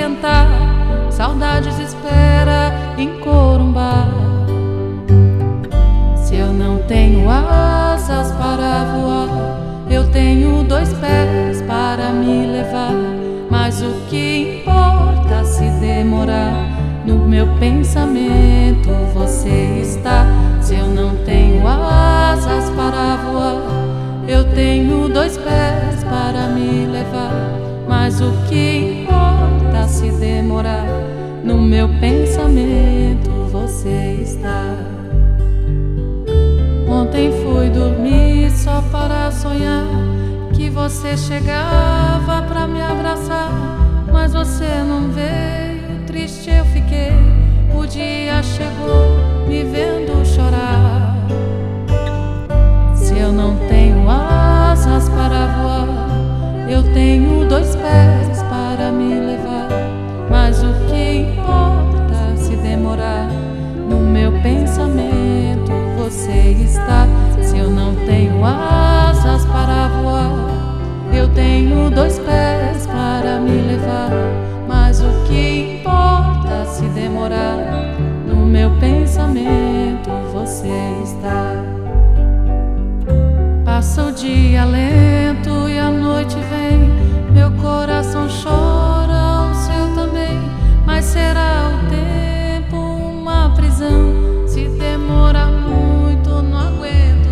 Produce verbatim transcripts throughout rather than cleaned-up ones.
cantar, saudades espera em Corumbá. Se eu não tenho asas para voar, eu tenho dois pés para me levar. Mas o que importa se demorar? No meu pensamento você está. Se eu não tenho asas para voar, eu tenho dois pés para me levar. Mas o que importa se demorar? No meu pensamento você está. Ontem fui dormir só para sonhar que você chegava pra me abraçar, mas você não veio, triste eu fiquei. O dia chegou me vendo chorar. Se eu não tenho asas para voar, eu tenho dois pés para me levar. Mas o que importa se demorar? No meu pensamento você está. Se eu não tenho asas para voar, eu tenho dois pés para me levar. Mas o que importa se demorar? No meu pensamento você está. Passa o dia lento e a noite vem, meu coração chora, o seu também. Mas será o tempo uma prisão? Se demorar muito não aguento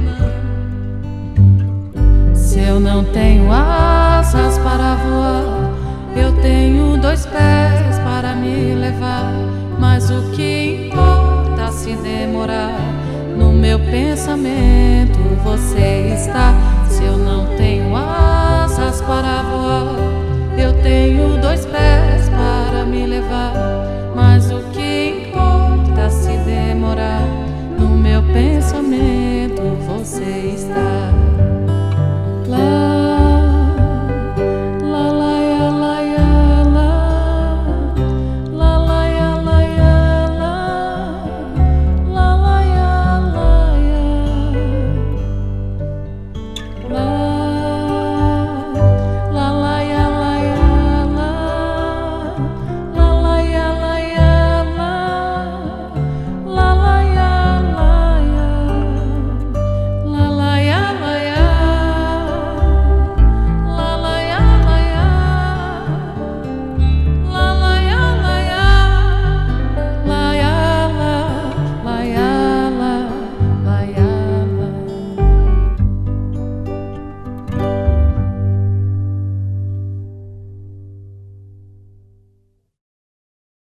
não. Se eu não tenho asas para voar, eu tenho dois pés para me levar. Mas o que importa se demorar? No meu pensamento você está. Se eu não tenho asas para voar, eu tenho dois pés para me levar. Mas o que importa se demorar? No meu pensamento você está.